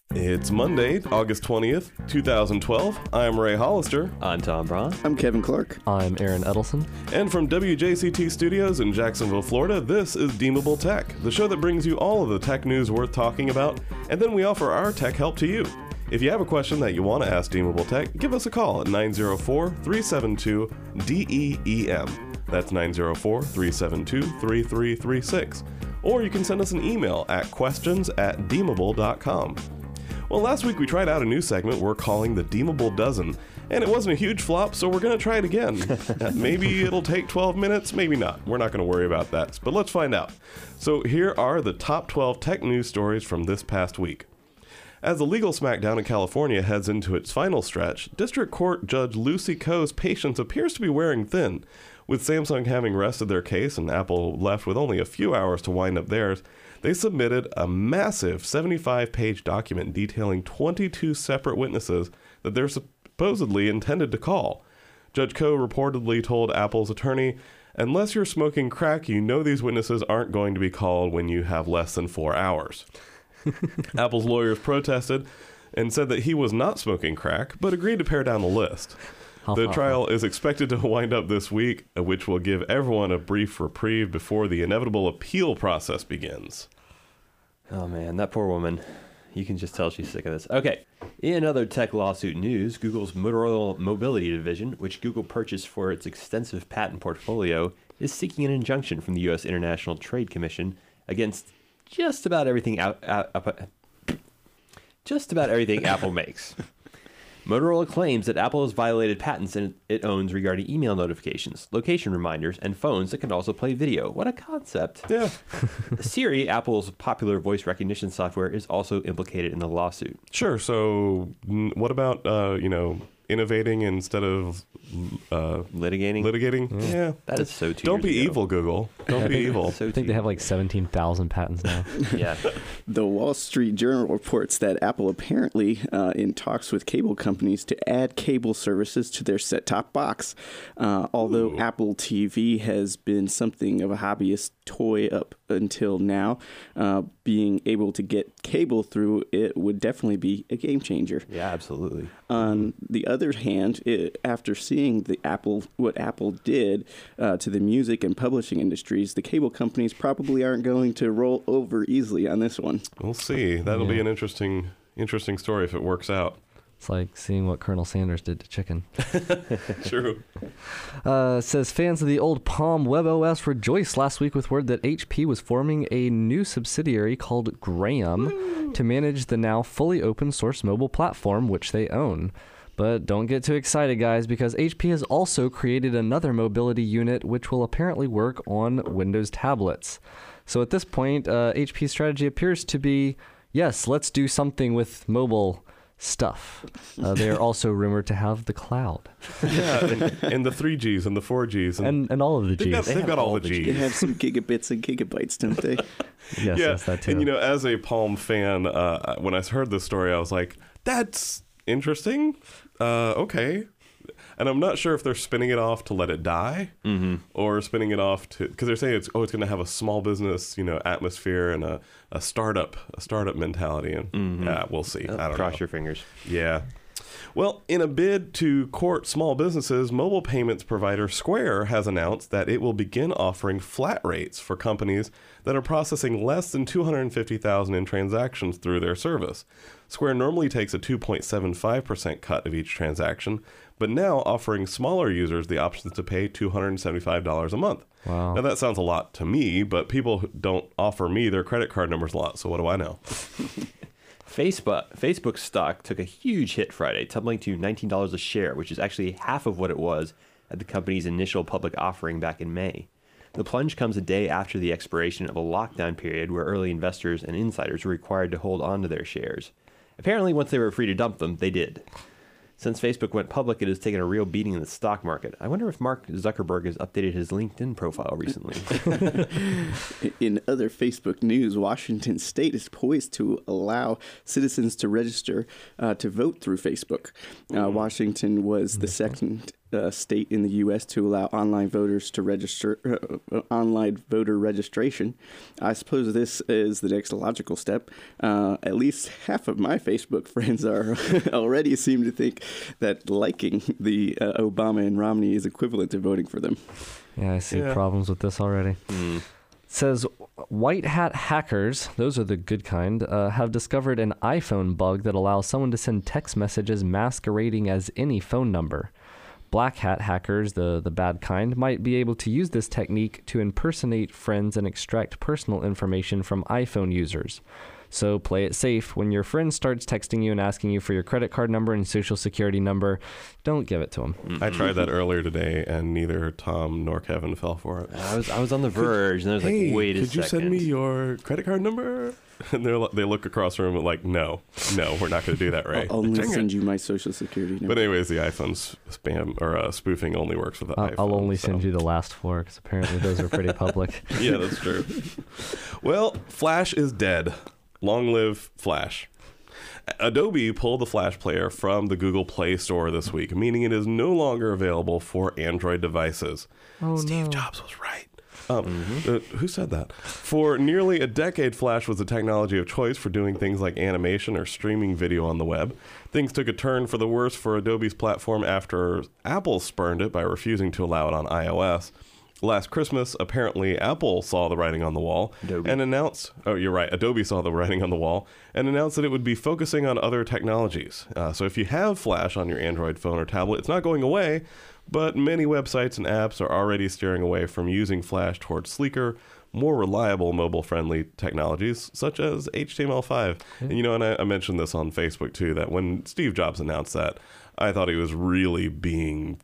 It's Monday, August 20th, 2012. I'm Ray Hollister. I'm Tom Braun. I'm Kevin Clark. I'm Aaron Edelson. And from WJCT Studios in Jacksonville, Florida, this is Deemable Tech, the show that brings you all of the tech news worth talking about, and then we offer our tech help to you. If you have a question that you want to ask Deemable Tech, give us a call at 904-372-DEEM. That's 904-372-3336. Or you can send us an email at questions@deemable.com. Well, last week we tried out a new segment we're calling the Deemable Dozen, and it wasn't a huge flop, so we're going to try it again. Maybe it'll take 12 minutes, maybe not. We're not going to worry about that, but let's find out. So here are the top 12 tech news stories from this past week. As the legal smackdown in California heads into its final stretch, District Court Judge Lucy Koh's patience appears to be wearing thin. With Samsung having rested their case and Apple left with only a few hours to wind up theirs, they submitted a massive 75-page document detailing 22 separate witnesses that they're supposedly intended to call. Judge Koh reportedly told Apple's attorney, "Unless you're smoking crack, you know these witnesses aren't going to be called when you have less than 4 hours." Apple's lawyers protested and said that he was not smoking crack, but agreed to pare down the list. The trial is expected to wind up this week, which will give everyone a brief reprieve before the inevitable appeal process begins. Oh man, that poor woman. You can just tell she's sick of this. Okay, in other tech lawsuit news, Google's Motorola Mobility division, which Google purchased for its extensive patent portfolio, is seeking an injunction from the U.S. International Trade Commission against just about everything Apple makes. Motorola claims that Apple has violated patents it owns regarding email notifications, location reminders, and phones that can also play video. What a concept. Yeah. Siri, Apple's popular voice recognition software, is also implicated in the lawsuit. Sure. So what about, innovating instead of Litigating? Yeah. That is so 2 Don't be years ago. evil, Google. Don't be evil. So I think they have like 17,000 patents now. Yeah. The Wall Street Journal reports that Apple apparently in talks with cable companies to add cable services to their set-top box. Although Apple TV has been something of a hobbyist toy up until now, being able to get cable through it would definitely be a game changer. Yeah, absolutely. On the other hand, after seeing what Apple did to the music and publishing industries, the cable companies probably aren't going to roll over easily on this one. We'll see. That'll be an interesting story if it works out. It's like seeing what Colonel Sanders did to chicken. True. Says fans of the old Palm WebOS rejoiced last week with word that HP was forming a new subsidiary called Graham to manage the now fully open source mobile platform which they own. But don't get too excited, guys, because HP has also created another mobility unit which will apparently work on Windows tablets. So at this point, HP's strategy appears to be, yes, let's do something with mobile stuff. They are also rumored to have the cloud. Yeah, and the 3Gs and the 4Gs. And all of the Gs. They've got all the Gs. They have some gigabits and gigabytes, don't they? Yes, that too. And as a Palm fan, when I heard this story, I was like, that's interesting. Okay. And I'm not sure if they're spinning it off to let it die, or spinning it off to, because they're saying it's going to have a small business, atmosphere and a startup mentality, and we'll see. I don't know. Cross your fingers. Yeah. Well, in a bid to court small businesses, mobile payments provider Square has announced that it will begin offering flat rates for companies that are processing less than $250,000 in transactions through their service. Square normally takes a 2.75% cut of each transaction, but now offering smaller users the option to pay $275 a month. Wow. Now that sounds a lot to me, but people don't offer me their credit card numbers a lot, so what do I know? Facebook stock took a huge hit Friday, tumbling to $19 a share, which is actually half of what it was at the company's initial public offering back in May. The plunge comes a day after the expiration of a lockdown period where early investors and insiders were required to hold on to their shares. Apparently, once they were free to dump them, they did. Since Facebook went public, it has taken a real beating in the stock market. I wonder if Mark Zuckerberg has updated his LinkedIn profile recently. In other Facebook news, Washington State is poised to allow citizens to register to vote through Facebook. Washington was the second state in the U.S. to allow online voters to register, online voter registration. I suppose this is the next logical step. At least half of my Facebook friends are already seem to think that liking the Obama and Romney is equivalent to voting for them. Yeah, I see problems with this already. It says white hat hackers, those are the good kind, have discovered an iPhone bug that allows someone to send text messages masquerading as any phone number. Black hat hackers, the bad kind, might be able to use this technique to impersonate friends and extract personal information from iPhone users. So play it safe. When your friend starts texting you and asking you for your credit card number and social security number, don't give it to them. I tried that earlier today, and neither Tom nor Kevin fell for it. I was on the verge, and I was Hey, like, wait a second. could you send me your credit card number? And they look across the room and like, no, we're not going to do that, right? I'll only send you my social security number. But anyways, the iPhone's spam or spoofing only works with the iPhone. I'll only so. send you the last four because apparently those are pretty public. Yeah, that's true. Well, Flash is dead. Long live Flash. Adobe pulled the Flash player from the Google Play Store this week, meaning it is no longer available for Android devices. Oh, Steve no. Jobs was right. Who said that? For nearly a decade, Flash was the technology of choice for doing things like animation or streaming video on the web. Things took a turn for the worse for Adobe's platform after Apple spurned it by refusing to allow it on iOS. Last Christmas, apparently Apple saw the writing on the wall and announced, Adobe saw the writing on the wall and announced that it would be focusing on other technologies. So if you have Flash on your Android phone or tablet, it's not going away, but many websites and apps are already steering away from using Flash towards sleeker, more reliable mobile-friendly technologies, such as HTML5. And I mentioned this on Facebook too, that when Steve Jobs announced that, I thought he was really being...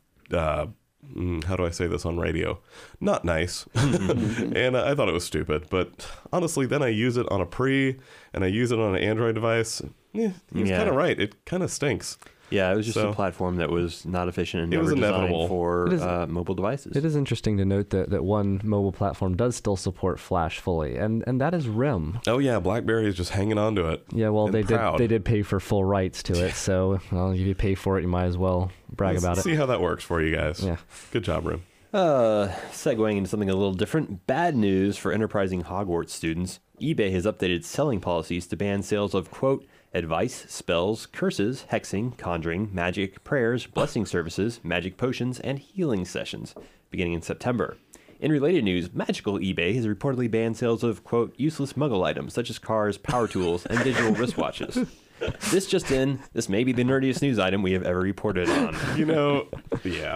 how do I say this on radio? Not nice. And I thought it was stupid. But honestly, then I use it on a pre and I use it on an Android device. He's kind of right. It kind of stinks. Yeah, it was just a platform that was not efficient and It was never designed inevitable. for mobile devices. It is interesting to note that one mobile platform does still support Flash fully, and that is RIM. Oh yeah, BlackBerry is just hanging on to it. Yeah, well, and proud. they did pay for full rights to it, so if you pay for it, you might as well brag about it. See how that works for you guys. Yeah. Good job, RIM. Segueing into something a little different, bad news for enterprising Hogwarts students. eBay has updated selling policies to ban sales of, quote, advice, spells, curses, hexing, conjuring, magic, prayers, blessing services, magic potions, and healing sessions, beginning in September. In related news, Magical eBay has reportedly banned sales of, quote, useless muggle items such as cars, power tools, and digital wristwatches. This may be the nerdiest news item we have ever reported on. Yeah.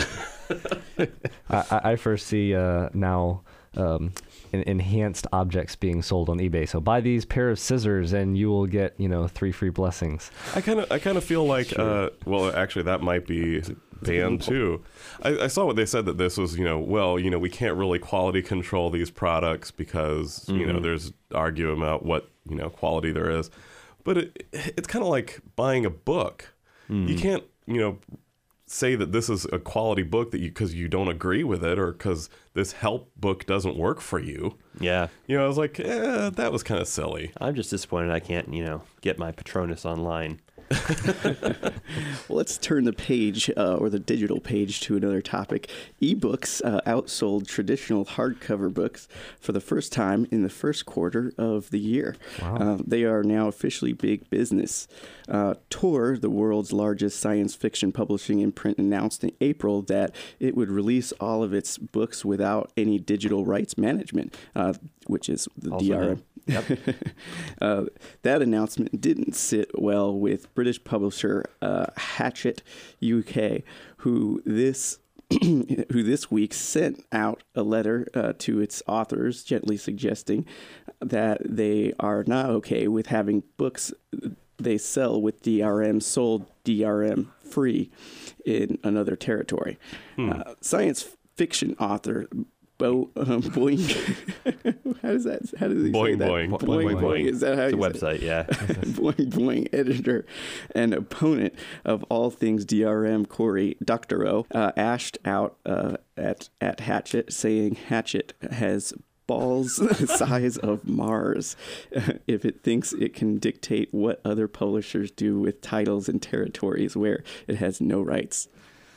I first see now enhanced objects being sold on eBay. So buy these pair of scissors and you will get 3 free blessings. I kind of feel like actually that might be banned too. I saw what they said, that this was we can't really quality control these products because there's argument about what quality there is, but it's kind of like buying a book. You can't say that this is a quality book because you don't agree with it or because this help book doesn't work for you. Yeah. I was like, that was kind of silly. I'm just disappointed I can't, get my Patronus online. Well, let's turn the page or the digital page to another topic. Ebooks outsold traditional hardcover books for the first time in the first quarter of the year. Wow. They are now officially big business. Tor, the world's largest science fiction publishing imprint, announced in April that it would release all of its books without any digital rights management, which is the Also DRM. Yep. That announcement didn't sit well with British publisher Hachette UK, who this week sent out a letter to its authors gently suggesting that they are not okay with having books they sell with DRM sold DRM free in another territory. Science fiction author Boing. How does he say that? Boing. Is that how It's a you say website, yeah. Boing, editor and opponent of all things DRM, Cory Doctorow, ashed out at Hachette, saying Hachette has balls the size of Mars if it thinks it can dictate what other publishers do with titles and territories where it has no rights.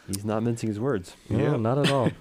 He's not mincing his words. No, Yeah. not at all.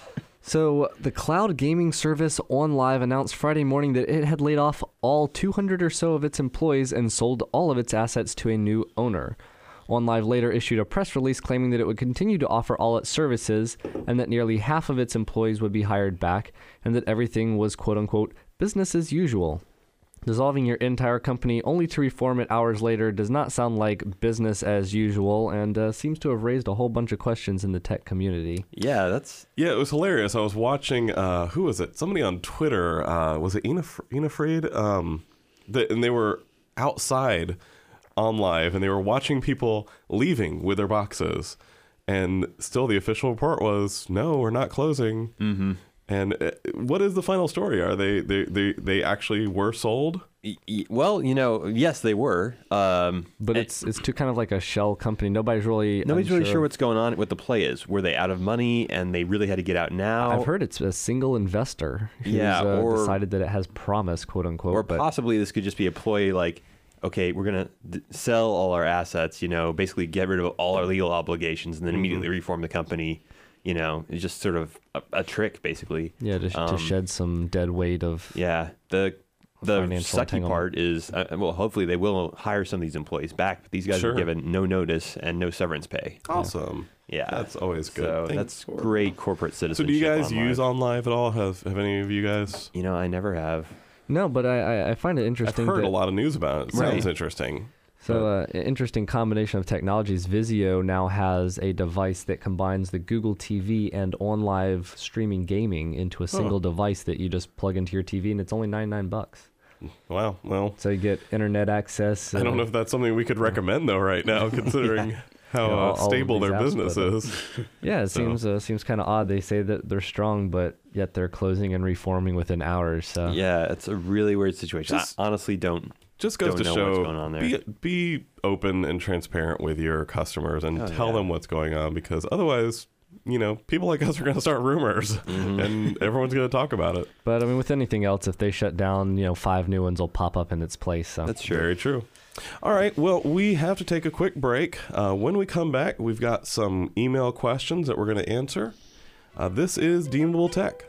So the cloud gaming service OnLive announced Friday morning that it had laid off all 200 or so of its employees and sold all of its assets to a new owner. OnLive later issued a press release claiming that it would continue to offer all its services and that nearly half of its employees would be hired back and that everything was quote-unquote business as usual. Dissolving your entire company only to reform it hours later does not sound like business as usual and seems to have raised a whole bunch of questions in the tech community. Yeah, that's Yeah, it was hilarious. I was watching, who was it? Somebody on Twitter. Was it Ina Fried? And they were outside on live, and they were watching people leaving with their boxes. And still the official report was, no, we're not closing. Mm-hmm. And what is the final story? Are they actually were sold? well, yes, they were. But it's to kind of like a shell company. Nobody's really sure what's going on. What the play is? Were they out of money and they really had to get out now? I've heard it's a single investor who's or decided that it has promise, quote unquote. or but possibly this could just be a ploy like, okay, we're going to sell all our assets, basically get rid of all our legal obligations and then immediately reform the company. It's just sort of a trick, basically. yeah, to shed some dead weight of Yeah. The financial sucky entanglement. part is, hopefully they will hire some of these employees back, but these guys Sure. are given no notice and no severance pay. Awesome. Yeah. That's always good. So Thanks. that's great corporate So citizenship. do you guys online. use OnLive at all? Have any of you guys? I never have. No, but I find it I've interesting. heard that, a lot of news about it. It Right. sounds interesting. So, an interesting combination of technologies. Vizio now has a device that combines the Google TV and OnLive streaming gaming into a single device that you just plug into your TV, and it's only $99. Wow. Well, So you get internet access. I don't know if that's something we could recommend though right now, considering how Yeah, all of stable these their apps, business but, is. Yeah, it seems kind of odd. They say that they're strong, but yet they're closing and reforming within hours. So Yeah, it's a really weird situation. Just- I honestly don't. Just goes to Don't know what's show going on there. be open and transparent with your customers and tell them what's going on, because otherwise, people like us are going to start rumors and everyone's going to talk about it. But I mean, with anything else, if they shut down, 5 new ones will pop up in its place. So That's true. Very true. All right. Well, we have to take a quick break. When we come back, we've got some email questions that we're going to answer. This is Deemable Tech.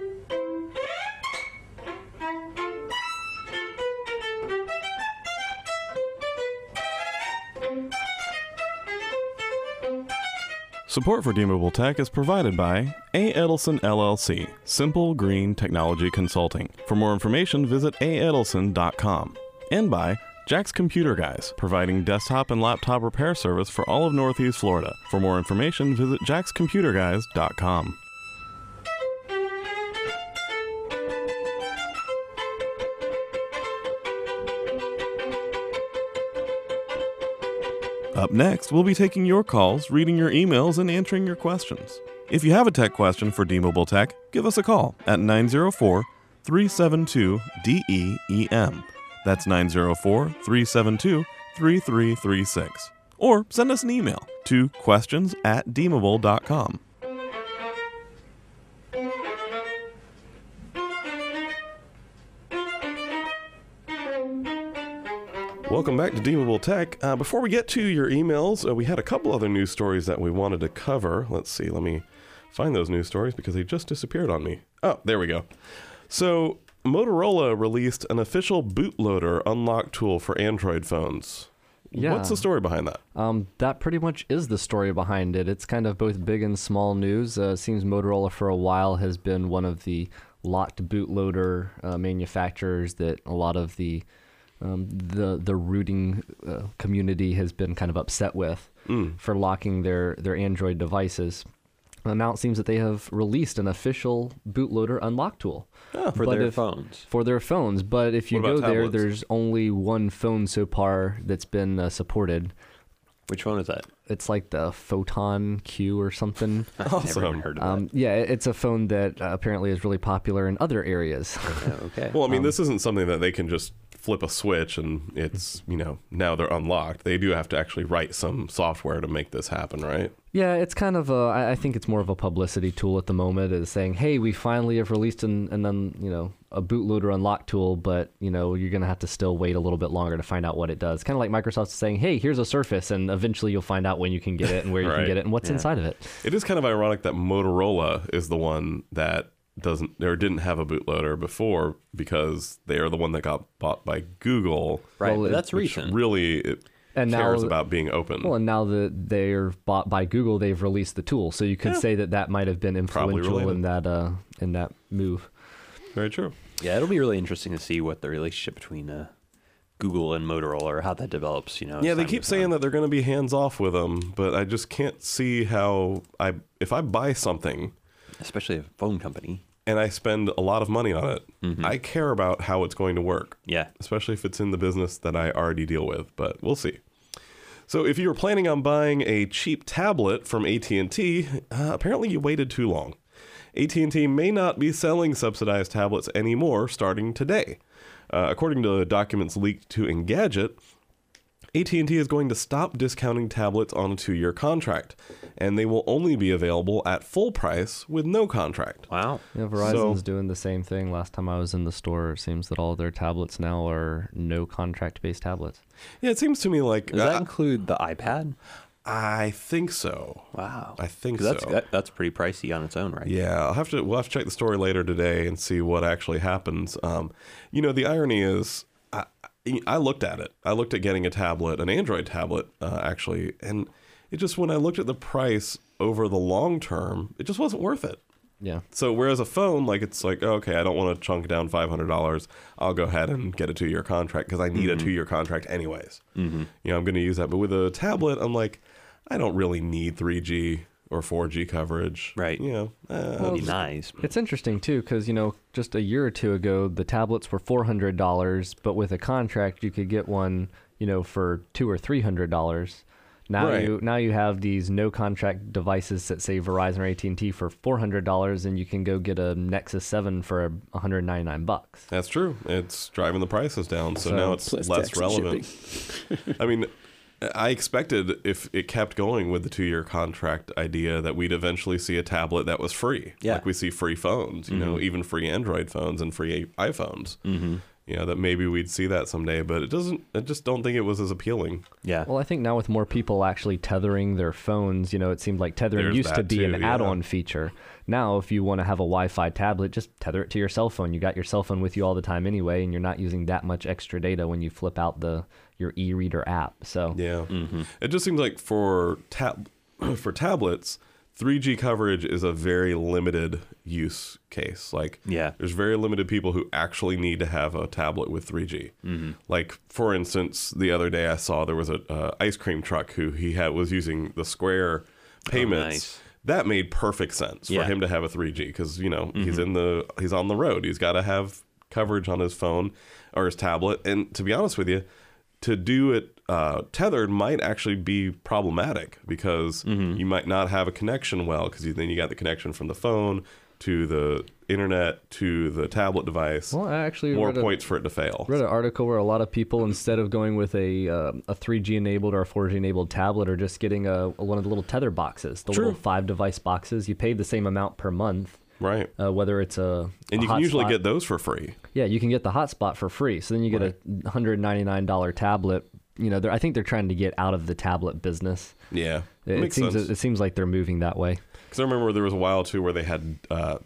Support for Deemable Tech is provided by A. Edelson LLC, Simple Green Technology Consulting. For more information, visit aedelson.com. And by Jack's Computer Guys, providing desktop and laptop repair service for all of Northeast Florida. For more information, visit jackscomputerguys.com. Up next, we'll be taking your calls, reading your emails, and answering your questions. If you have a tech question for Deemable Tech, give us a call at 904-372-DEEM. That's 904-372-3336. Or send us an email to questions@deemable.com. Welcome back to Deemable Tech. Before we get to your emails, we had a couple other news stories that we wanted to cover. Let's see, let me find those news stories because they just disappeared on me. Oh, there we go. So, Motorola released an official bootloader unlock tool for Android phones. Yeah. What's the story behind that? that pretty much is the story behind it. It's kind of both big and small news. It seems Motorola for a while has been one of the locked bootloader manufacturers that a lot of the rooting community has been kind of upset with for locking their Android devices. Now it seems that they have released an official bootloader unlock tool For But their if- phones. for their phones. But if you What go about there, tablets? there's only one phone so far that's been supported. Which one is that? It's like the Photon Q or something. Never Awesome. even heard of that. Yeah, it's a phone that apparently is really popular in other areas. Okay. Well, I mean, this isn't something that they can just flip a switch and it's, now they're unlocked. They do have to actually write some software to make this happen, right? Yeah, it's kind of I think it's more of a publicity tool at the moment, is saying, hey, we finally have released a bootloader unlock tool, but you're going to have to still wait a little bit longer to find out what it does. Kind of like Microsoft's saying, hey, here's a Surface, and eventually you'll find out when you can get it and where you Right. can get it and what's inside of it. It is kind of ironic that Motorola is the one that didn't have a bootloader before, because they are the one that got bought by Google. Right, Well, that's which recent. really And cares now- about being open. Well, and now that they're bought by Google, they've released the tool, so you could say that might have been Probably influential in that move. Very true. Yeah, it'll be really interesting to see what the relationship between Google and Motorola, or how that develops. Yeah, they keep saying that they're going to be hands off with them, but I just can't see how if I buy something, especially a phone company. and I spend a lot of money on it, I care about how it's going to work. Yeah. Especially if it's in the business that I already deal with, but we'll see. So if you were planning on buying a cheap tablet from AT&T, apparently you waited too long. AT&T may not be selling subsidized tablets anymore starting today. According to documents leaked to Engadget, AT&T is going to stop discounting tablets on a 2-year contract, and they will only be available at full price with no contract. Wow. Yeah, Verizon's doing the same thing. Last time I was in the store, it seems that all their tablets now are no contract-based tablets. Yeah, it seems to me like... Does that include the iPad? I think so. Wow. I think 'Cause so. That's pretty pricey on its own, right? Yeah, we'll have to check the story later today and see what actually happens. The irony is, I looked at it. I looked at getting a tablet, an Android tablet, actually, and it just, when I looked at the price over the long term, it just wasn't worth it. Yeah. So whereas a phone, it's like, okay, I don't want to chunk down $500. I'll go ahead and get a 2-year contract because I need a 2-year contract anyways. Mm-hmm. I'm going to use that. But with a tablet, I'm like, I don't really need 3G or 4G coverage. Right. That'd be nice. It's interesting, too, because, just a year or two ago, the tablets were $400, but with a contract, you could get one, for $200 or $300. Now Right. you have these no contract devices that say Verizon or AT&T for $400, and you can go get a Nexus 7 for $199. That's true. It's driving the prices down. So So- now it's Plus less tax and relevant. shipping. I mean, I expected if it kept going with the 2-year contract idea that we'd eventually see a tablet that was free. Yeah. Like we see free phones, even free Android phones and free iPhones. Mm-hmm. That maybe we'd see that someday, but it doesn't. I just don't think it was as appealing. Yeah. Well, I think now with more people actually tethering their phones, it seemed like tethering There's used to that be too, an yeah. add-on feature. Now, if you want to have a Wi-Fi tablet, just tether it to your cell phone. You got your cell phone with you all the time anyway, and you're not using that much extra data when you flip out your e-reader app. So Yeah, it just seems like for tablets, 3G coverage is a very limited use case. Yeah. There's very limited people who actually need to have a tablet with 3G. Mm-hmm. Like, for instance, the other day I saw there was a ice cream truck who was using the Square payments. nice. That made perfect sense for him to have a 3G because he's on the road. He's got to have coverage on his phone or his tablet. And to be honest with you, to do it tethered might actually be problematic because you might not have a connection well because then you got the connection from the phone to the internet to the tablet device. Well, I actually more read points for it to fail. read an article where a lot of people, instead of going with a 3G enabled or a 4G enabled tablet, are just getting one of the little tether boxes, the True. little 5-device boxes. You pay the same amount per month. Right. Whether it's a And you can usually hotspot. get those for free. Yeah, you can get the hotspot for free. So then you get a $199 tablet. I think they're trying to get out of the tablet business. Yeah. It Makes seems sense. it seems like they're moving that way. Because I remember there was a while too where they had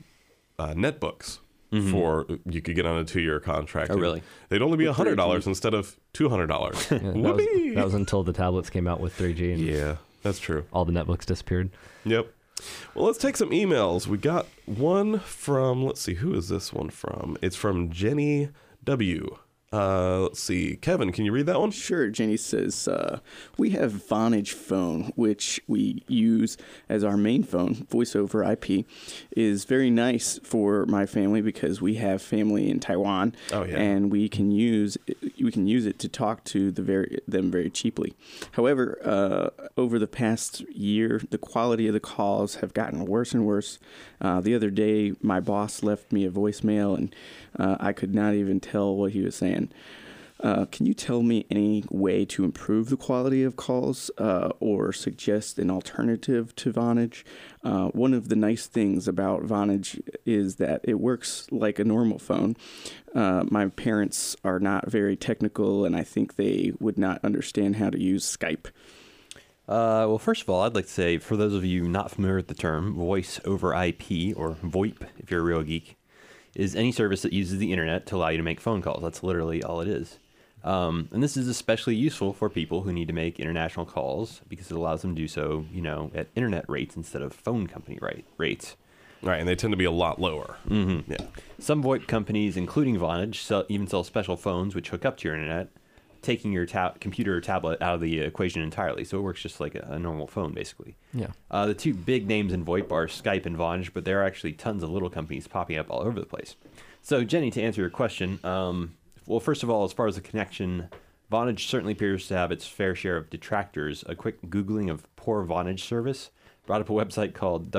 netbooks for you could get on a 2-year contract. Oh, really? They'd only be With $100 3G. instead of $200. Yeah, Whoopee! that was until the tablets came out with 3G and Yeah, that's true. all the netbooks disappeared. Yep. Well, let's take some emails. We got one from, let's see, who is this one from? It's from Jenny W. Let's see. Kevin, can you read that one? Sure. Jenny says, we have Vonage Phone, which we use as our main phone. Voice over IP is very nice for my family because we have family in Taiwan. Oh, yeah. And we can use it to talk to them very cheaply. However, over the past year, the quality of the calls have gotten worse and worse. The other day, my boss left me a voicemail, and I could not even tell what he was saying. Can you tell me any way to improve the quality of calls or suggest an alternative to Vonage? One of the nice things about Vonage is that it works like a normal phone. My parents are not very technical, and I think they would not understand how to use Skype. Well, first of all, I'd like to say, for those of you not familiar with the term, voice over IP, or VoIP, if you're a real geek, is any service that uses the internet to allow you to make phone calls. That's literally all it is. And this is especially useful for people who need to make international calls because it allows them to do so, at internet rates instead of phone company rates. Right, and they tend to be a lot lower. Mm-hmm. Yeah. Some VoIP companies, including Vonage, even sell special phones which hook up to your internet, taking your computer or tablet out of the equation entirely. So it works just like a normal phone, basically. Yeah. The two big names in VoIP are Skype and Vonage, but there are actually tons of little companies popping up all over the place. So, Jenny, to answer your question, well, first of all, as far as the connection, Vonage certainly appears to have its fair share of detractors. A quick Googling of poor Vonage service brought up a website called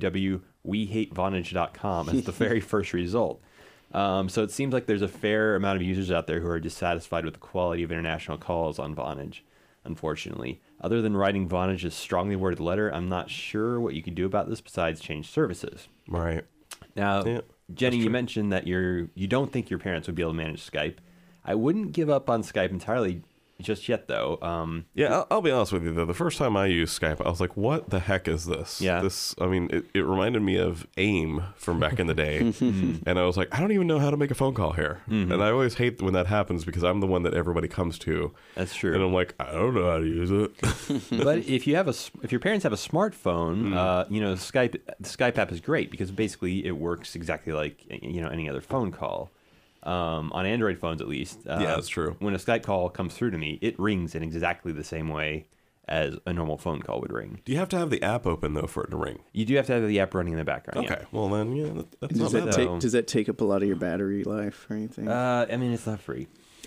www.wehatevonage.com as the very first result. So it seems like there's a fair amount of users out there who are dissatisfied with the quality of international calls on Vonage, unfortunately. Other than writing Vonage's strongly worded letter, I'm not sure what you can do about this besides change services. Right. Now, Yeah, Jenny, you mentioned that you don't think your parents would be able to manage Skype. I wouldn't give up on Skype entirely just yet, though. Yeah, I'll be honest with you, though. The first time I used Skype, I was like, what the heck is this? Yeah. It reminded me of AIM from back in the day. And I was like, I don't even know how to make a phone call here. And I always hate when that happens because I'm the one that everybody comes to. That's true. And I'm like, I don't know how to use it. But if your parents have a smartphone, the Skype app is great because basically it works exactly like any other phone call. On Android phones, at least. Yeah, that's true. When a Skype call comes through to me, it rings in exactly the same way as a normal phone call would ring. Do you have to have the app open, though, for it to ring? You do have to have the app running in the background. Okay. Yeah. Well, then, that's not bad. Does that take up a lot of your battery life or anything? It's not free.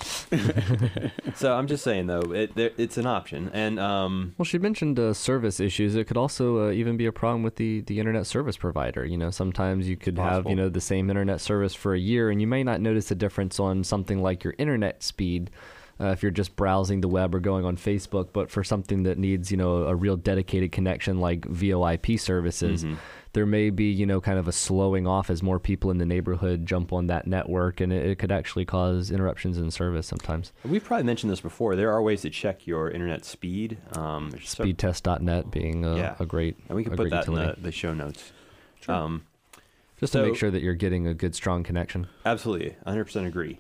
So I'm just saying, though, it's an option. And Well, she mentioned service issues. It could also even be a problem with the internet service provider. Sometimes you could have, the same internet service for a year, and you may not notice a difference on something like your internet speed if you're just browsing the web or going on Facebook. But for something that needs, a real dedicated connection like VoIP services, there may be, kind of a slowing off as more people in the neighborhood jump on that network, and it could actually cause interruptions in service sometimes. We've probably mentioned this before. There are ways to check your internet speed. Speedtest.net being a great and we can put that in the show notes. Sure. Just to make sure that you're getting a good, strong connection. Absolutely. 100% agree.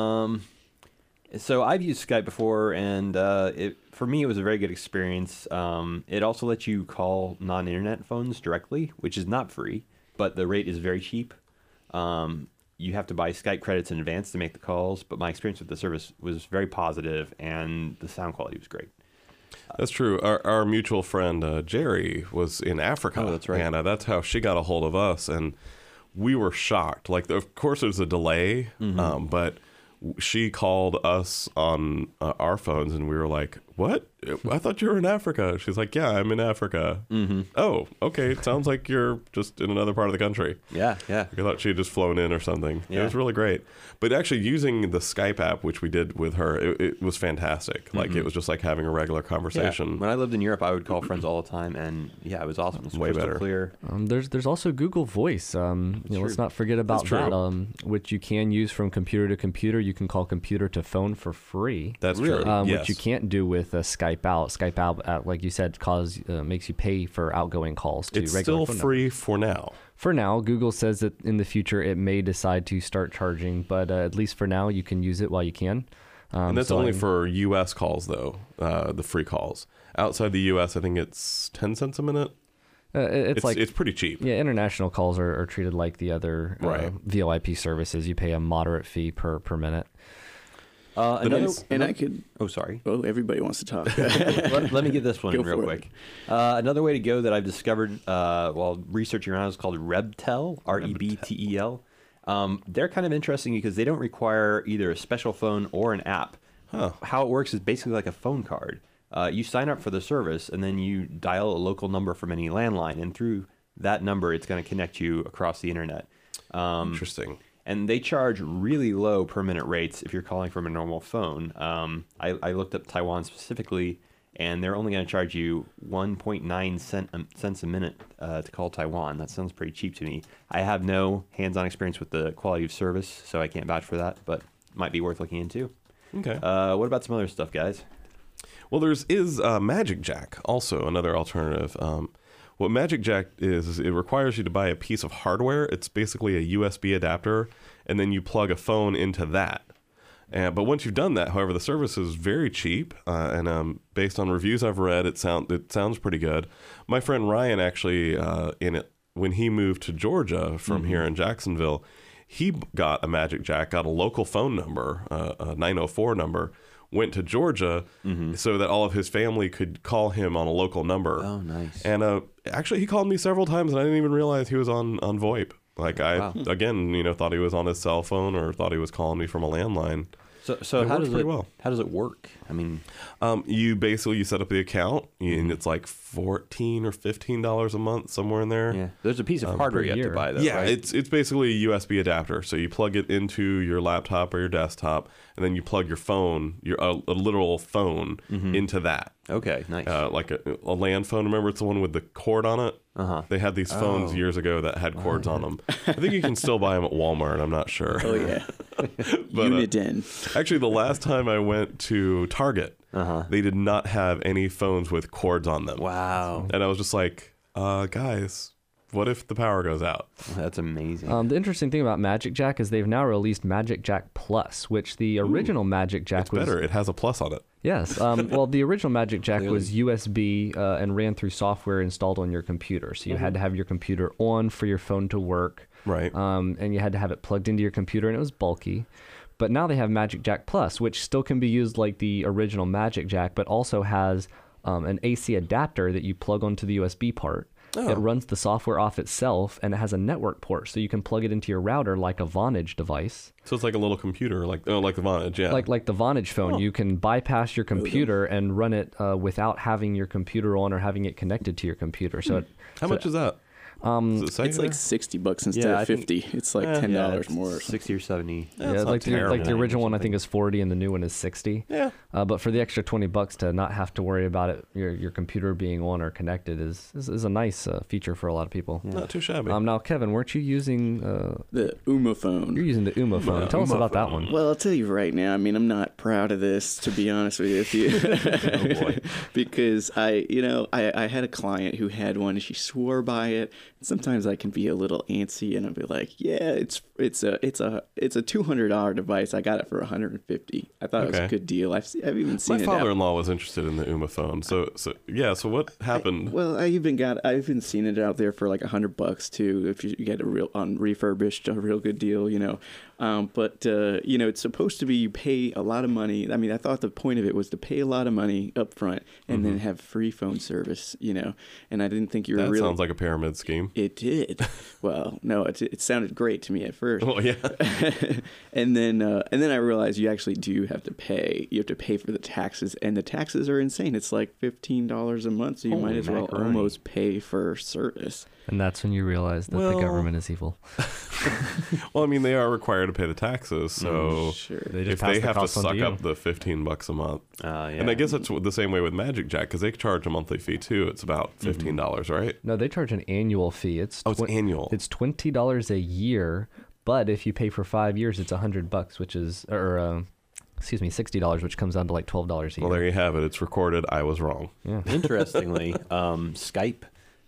So I've used Skype before, and for me, it was a very good experience. It also lets you call non-internet phones directly, which is not free, but the rate is very cheap. You have to buy Skype credits in advance to make the calls, but my experience with the service was very positive, and the sound quality was great. That's true. Our mutual friend, Jerry, was in Africa. Oh, that's right. And that's how she got a hold of us, and we were shocked. Like, of course, there's a delay, but she called us on our phones, and we were like, what? I thought you were in Africa. She's like, yeah, I'm in Africa. Oh, okay. It sounds like you're just in another part of the country. Yeah. I thought she had just flown in or something. Yeah. It was really great. But actually using the Skype app, which we did with her, it was fantastic. Like, it was just like having a regular conversation. Yeah. When I lived in Europe, I would call friends all the time, and it was awesome. It was way crystal better. Clear. There's also Google Voice. Let's not forget about that, which you can use from computer to computer. You can call computer to phone for free. That's true. Yes. Which you can't do with Skype Out. Skype Out, like you said, makes you pay for outgoing calls to it's regular still phone free numbers. for now. For now, Google says that in the future it may decide to start charging, but at least for now you can use it while you can. And that's only for U.S. calls, though, the free calls. Outside the U.S., I think it's 10 cents a minute. It's pretty cheap. Yeah, international calls are treated like the other VoIP services. You pay a moderate fee per minute. Oh, sorry. Oh, everybody wants to talk. let me get this one in real for quick. Another way to go that I've discovered while researching around is called Rebtel, Rebtel. They're kind of interesting because they don't require either a special phone or an app. How it works is basically like a phone card. You sign up for the service, and then you dial a local number from any landline, and through that number, it's going to connect you across the internet. Interesting. And they charge really low per minute rates if you're calling from a normal phone. I looked up Taiwan specifically, and they're only going to charge you 1.9 cents a minute to call Taiwan. That sounds pretty cheap to me. I have no hands-on experience with the quality of service, so I can't vouch for that, but might be worth looking into. Okay. What about some other stuff, guys? Well, there's Magic Jack, also another alternative. What Magic Jack is it requires you to buy a piece of hardware. It's basically a USB adapter, and then you plug a phone into that. But once you've done that, however, the service is very cheap, and based on reviews I've read, it sounds pretty good. My friend Ryan actually, when he moved to Georgia from here in Jacksonville, he got a Magic Jack, got a local phone number, a 904 number, went to Georgia so that all of his family could call him on a local number. Oh, nice. And actually, he called me several times, and I didn't even realize he was on VoIP. Like again, thought he was on his cell phone or thought he was calling me from a landline. So how does it work? I mean, you set up the account, and it's like $14 or $15 a month, somewhere in there. yeah, there's a piece of hardware you have to buy, though. Yeah, right? it's basically a USB adapter. So you plug it into your laptop or your desktop, and then you plug your phone, a literal phone, into that. Okay, nice. Like a land phone. Remember, it's the one with the cord on it. They had these phones years ago that had cords on them. I think you can still buy them at Walmart. I'm not sure. Oh yeah, But, Uniden. Actually, the last time I went to Target, they did not have any phones with cords on them. Wow, And I was just like, guys, what if the power goes out? that's amazing. The interesting thing about Magic Jack is they've now released Magic Jack Plus, which the original Magic Jack It's was better. It has a plus on it. Yes. Well, the original Magic Jack was USB and ran through software installed on your computer. So you had to have your computer on for your phone to work. Right. And you had to have it plugged into your computer, and it was bulky. But now they have Magic Jack Plus, which still can be used like the original Magic Jack, but also has an AC adapter that you plug onto the USB part. Oh. It runs the software off itself, and it has a network port, so you can plug it into your router like a Vonage device. So it's like a little computer, like the Vonage, yeah. Like the Vonage phone, you can bypass your computer and run it without having your computer on or having it connected to your computer. So, How much is that? Does it say It's there? like $60 instead Yeah, I of think- 50. It's like $10 it's more. 60 or 70. That's yeah, not like the terrible. original one I think is 40 and the new one is 60. Yeah. But for the extra $20 to not have to worry about it, your computer being on or connected is a nice feature for a lot of people. Not too shabby. Now, Kevin, weren't you using? The Uma phone. You're using the Uma phone. Tell us Uma about that phone. one. Well, I'll tell you right now. I mean, I'm not proud of this, to be honest with you. Oh boy. Because I had a client who had one, and she swore by it. Sometimes I can be a little antsy, and I'll be like, "Yeah, it's a $200 device. I got it for $150. I thought it was a Okay. good deal. I've even seen My it. father-in-law was interested in the Uma phone. So what happened? I've even seen it out there for like $100 too. If you get refurbished, a real good deal, But it's supposed to be you pay a lot of money. I mean, I thought the point of it was to pay a lot of money up front and then have free phone service, And I didn't think you were That really. sounds like a pyramid scheme. It did. Well, no, it sounded great to me at first. Oh yeah. and then I realized you actually do have to pay. You have to pay for the taxes, and the taxes are insane. It's like $15 a month, so you might as well macaroni. almost pay for service. And that's when you realize that the Well- government is evil. Well, I mean, they are required to pay the taxes, so Sure. They just if pass they the have to cost on suck you. up the $15 a month, Yeah. and I guess it's the same way with Magic Jack because they charge a monthly fee too. It's about $15, right? No, they charge an annual fee. It's Annual. It's $20 a year, but if you pay for 5 years, it's $100, which is $60, which comes down to like $12 a year. Well, there you have it. It's recorded. I was wrong. Yeah. Interestingly, Skype,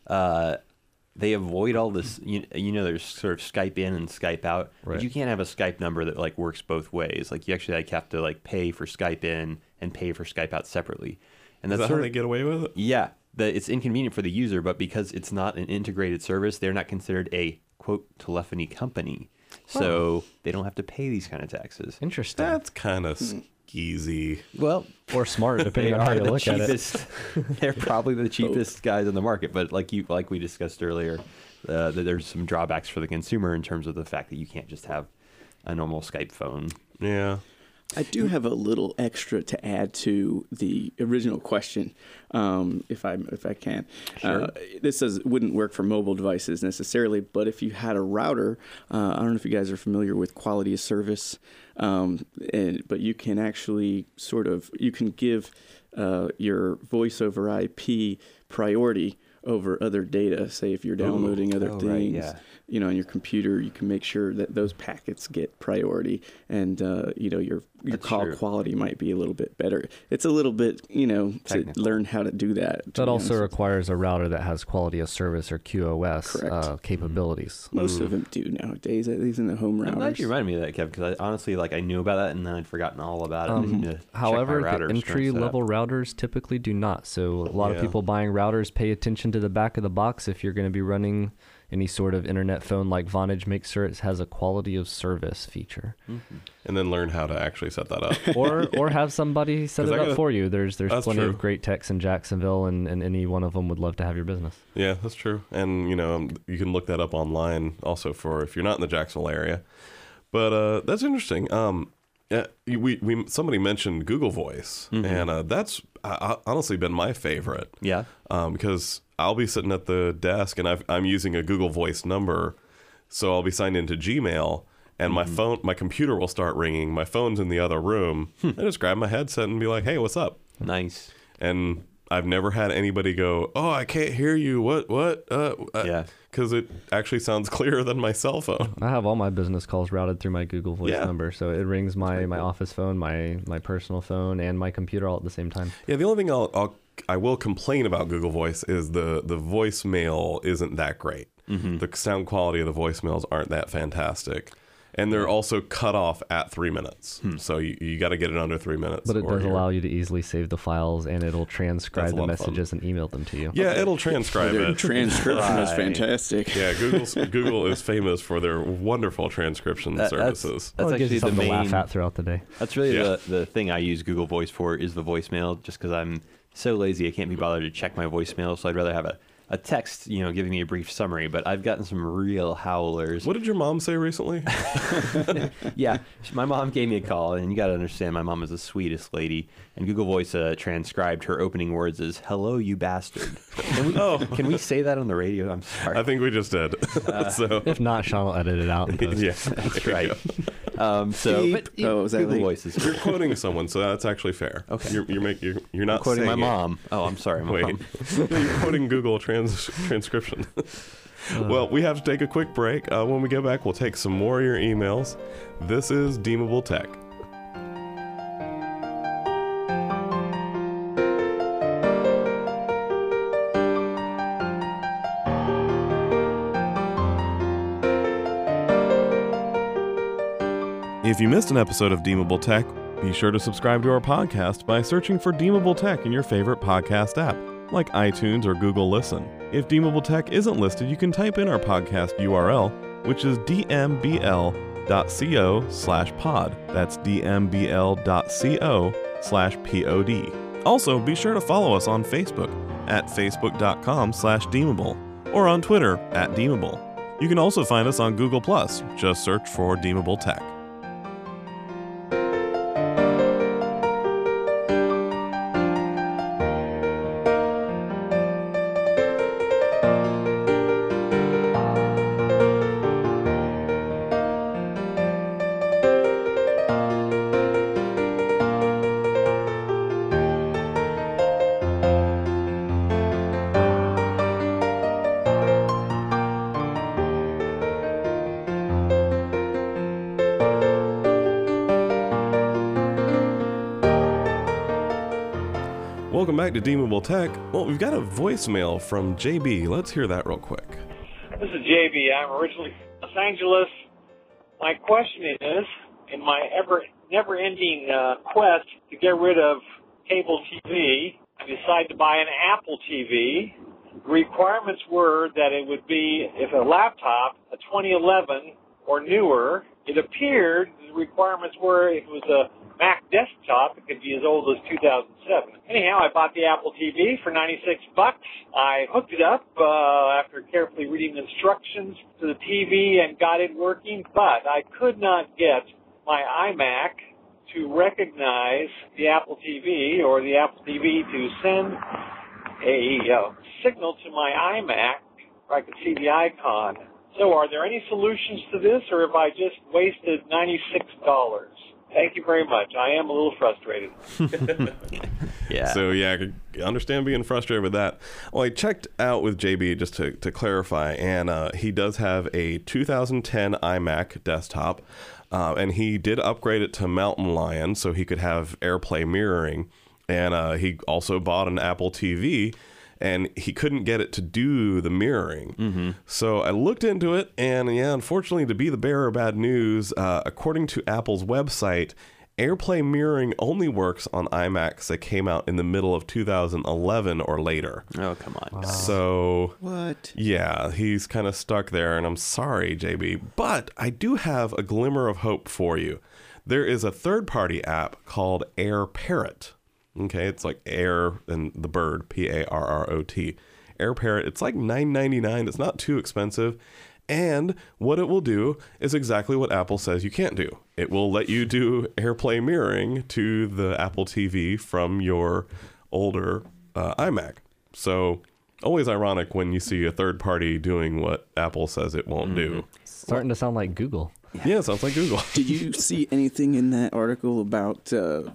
they avoid all this. There's sort of Skype in and Skype out. Right. But you can't have a Skype number that like works both ways. Like you actually have to like pay for Skype in and pay for Skype out separately. And Is that's that how sort they of, get away with it? yeah, it's inconvenient for the user, but because it's not an integrated service, they're not considered a quote telephony company. So they don't have to pay these kind of taxes. Interesting. That's kind of skeezy. Well, Or smart, they depending on how are you the look at it. cheapest. They're probably the cheapest guys on the market. But like we discussed earlier, there's some drawbacks for the consumer in terms of the fact that you can't just have a normal Skype phone. Yeah. I do have a little extra to add to the original question, if I can. Sure. This says it wouldn't work for mobile devices necessarily, but if you had a router, I don't know if you guys are familiar with quality of service, but you can actually you can give your voice over IP priority over other data. Say if you're downloading other things, right, yeah. On your computer, you can make sure that those packets get priority, and your That's call true. quality might be a little bit better. It's a little bit, to Technical. learn how to do that. to That be also honest. requires a router that has quality of service or QoS Correct. capabilities. Most of them do nowadays, at least in the home I'm glad routers. you reminded me of that, Kev, because I honestly, I knew about that and then I'd forgotten all about it. I need to check my However, routers the during entry-level routers typically do not. So a lot of Yeah. people buying routers pay attention to the back of the box. If you're going to be running any sort of internet phone like Vonage, make sure it has a quality of service feature. And then learn how to actually set that up. Or have somebody set 'Cause it I up gotta- for you. There's That's plenty true. of great techs in Jacksonville, and any one of them would love to have your business. Yeah, that's true. And, you can look that up online also for if you're not in the Jacksonville area. But that's interesting. Yeah, somebody mentioned Google Voice, and that's honestly been my favorite. Yeah. Because I'll be sitting at the desk and I'm using a Google Voice number, so I'll be signed into Gmail, and my computer will start ringing. My phone's in the other room. I just grab my headset and be like, "Hey, what's up?" Nice. And I've never had anybody go, "Oh, I can't hear you. What? Yeah. Because it actually sounds clearer than my cell phone. I have all my business calls routed through my Google Voice Yeah. number, so it rings my office phone, my personal phone, and my computer all at the same time. Yeah, the only thing I will complain about Google Voice is the voicemail isn't that great. The sound quality of the voicemails aren't that fantastic. And they're also cut off at 3 minutes. So you got to get it under 3 minutes. But it or does you're- allow you to easily save the files, and it'll transcribe That's a the lot of fun. messages and email them to you. Yeah, it'll transcribe Their it. transcription is Right. fantastic. Yeah, Google is famous for their wonderful transcription services. That's Well, it gives actually you the something to laugh main. at throughout the day. That's really Yeah. the thing I use Google Voice for is the voicemail, just because I'm so lazy I can't be bothered to check my voicemail, so I'd rather have a text, giving me a brief summary. But I've gotten some real howlers. What did your mom say recently? Yeah, my mom gave me a call, and you got to understand, my mom is the sweetest lady. And Google Voice transcribed her opening words as "Hello, you bastard." Can we say that on the radio? I'm sorry. I think we just did. So If not, Sean will edit it out and post. yeah, That's right. But Oh, is that Google like- Voice is you're quoting someone, so that's actually fair. Okay. You're not quoting my saying it. mom. Oh, I'm sorry, Mom. Wait, no, you're quoting Google transcription. Well, we have to take a quick break. When we get back, we'll take some more of your emails. This is Deemable Tech. If you missed an episode of Deemable Tech, be sure to subscribe to our podcast by searching for Deemable Tech in your favorite podcast app, like iTunes or Google Listen. If Deemable Tech isn't listed, you can type in our podcast URL, which is dmbl.co/pod. That's dmbl.co/pod. Also, be sure to follow us on Facebook at facebook.com/Deemable or on Twitter at Deemable. You can also find us on Google+. Just search for Deemable Tech. Welcome back to Deemable Tech. Well, we've got a voicemail from JB. Let's hear that real quick. This is JB. I'm originally from Los Angeles. My question is, in my never-ending quest to get rid of cable TV, I decided to buy an Apple TV. The requirements were that it would be, if a laptop, a 2011 or newer. It appeared the requirements were if it was a Mac desktop, it could be as old as 2007. Anyhow, I bought the Apple TV for $96. I hooked it up after carefully reading the instructions to the TV and got it working, but I could not get my iMac to recognize the Apple TV or the Apple TV to send a signal to my iMac where I could see the icon. So are there any solutions to this, or have I just wasted $96? Thank you very much. I am a little frustrated. Yeah. So yeah, I could understand being frustrated with that. Well, I checked out with JB just to clarify, and he does have a 2010 iMac desktop, and he did upgrade it to Mountain Lion so he could have AirPlay mirroring, and he also bought an Apple TV, and he couldn't get it to do the mirroring. So I looked into it, and yeah, unfortunately, to be the bearer of bad news, according to Apple's website, AirPlay mirroring only works on iMacs that came out in the middle of 2011 or later. Oh, come on. So, What? yeah, he's kind of stuck there, and I'm sorry, JB, but I do have a glimmer of hope for you. There is a third-party app called AirParrot. Okay, it's like air and the bird, Parrot. AirParrot, it's like $9.99. It's not too expensive. And what it will do is exactly what Apple says you can't do. It will let you do AirPlay mirroring to the Apple TV from your older iMac. So always ironic when you see a third party doing what Apple says it won't do. Starting to sound like Google. Yeah, sounds like Google. Did you see anything in that article about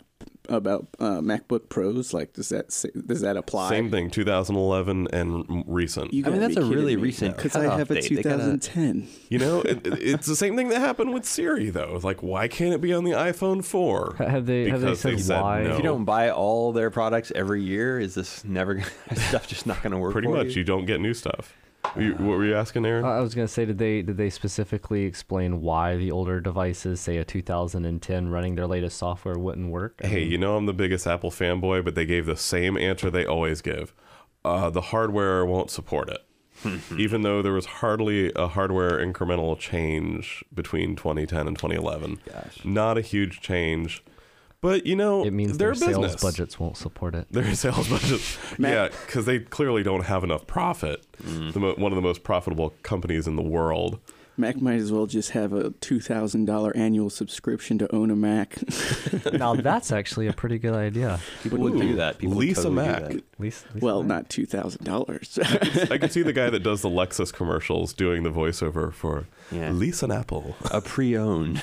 MacBook Pros? Like, does that apply? Same thing, 2011 and recent. You I mean, gotta that's be a really kidding me. recent Because I cutoff have a date. They gotta- 2010. You know, it's the same thing that happened with Siri, though. Like, why can't it be on the iPhone 4? Have they Because said why? no. If you don't buy all their products every year, is this never stuff just not going to work? Pretty for much, you don't get new stuff. What were you asking, Aaron? I was gonna say, did they specifically explain why the older devices, say a 2010, running their latest software wouldn't work? I Hey, mean, you know I'm the biggest Apple fanboy, but they gave the same answer they always give. The hardware won't support it. Even though there was hardly a hardware incremental change between 2010 and 2011. Gosh. Not a huge change. But, you know, it means their their sales business. budgets won't support it. Their sales budgets. Yeah, because they clearly don't have enough profit. One of the most profitable companies in the world. Mac might as well just have a $2,000 annual subscription to own a Mac. Now that's actually a pretty good idea. People would do that. People would Lease a totally do Mac. that. At least Well, not $2,000. I can see the guy that does the Lexus commercials doing the voiceover for Yeah. Lease an Apple. A pre-owned.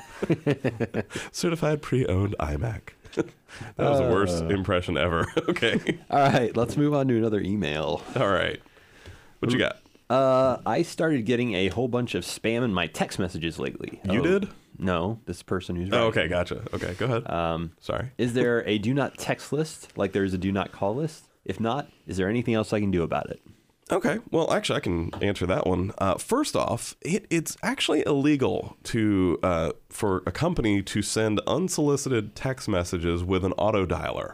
Certified pre-owned iMac. That was the worst impression ever. Okay. All right, let's move on to another email. All right. What you got? I started getting a whole bunch of spam in my text messages lately. You did? No, this person who's Oh, writing. okay, gotcha. Okay, go ahead. Sorry. Is there a do not text list like there's a do not call list? If not, is there anything else I can do about it? Okay, well, actually, I can answer that one. First off, it's actually illegal to for a company to send unsolicited text messages with an auto dialer.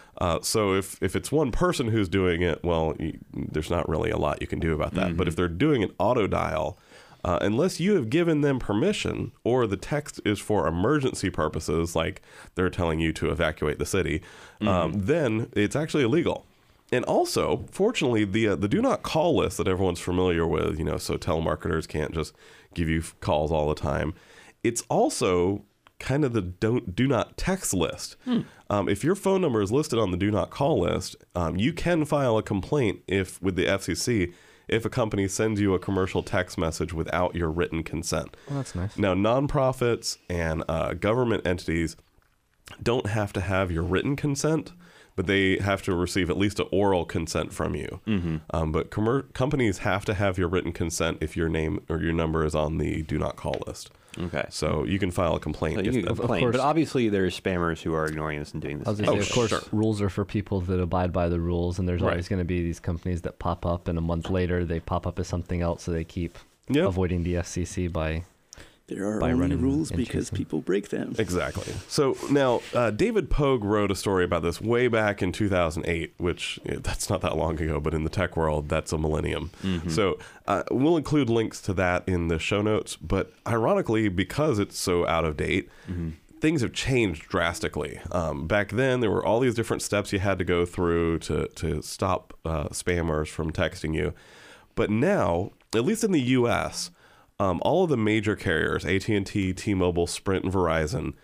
So if it's one person who's doing it, well, there's not really a lot you can do about that. But if they're doing an auto dial, unless you have given them permission or the text is for emergency purposes, like they're telling you to evacuate the city, then it's actually illegal. And also, fortunately, the do not call list that everyone's familiar with, you know, so telemarketers can't just give you calls all the time. It's also kind of the do not text list. If your phone number is listed on the do not call list, you can file a complaint with the FCC if a company sends you a commercial text message without your written consent. Well, that's nice. Now, nonprofits and government entities don't have to have your written consent, but they have to receive at least an oral consent from you. But companies have to have your written consent if your name or your number is on the do not call list. Okay. So you can file a complaint. So if you can that- complain, course. but obviously there's spammers who are ignoring this and doing this. I was gonna say, of course, sure. rules are for people that abide by the rules, and there's Right. always going to be these companies that pop up, and a month later they pop up as something else, so they keep Yep. avoiding the FCC by. There are By only running rules into because them. people break them. Exactly. So now, David Pogue wrote a story about this way back in 2008, which that's not that long ago, but in the tech world, that's a millennium. So we'll include links to that in the show notes. But ironically, because it's so out of date, things have changed drastically. Back then, there were all these different steps you had to go through to stop spammers from texting you. But now, at least in the U.S., all of the major carriers, AT&T, T-Mobile, Sprint, and Verizon,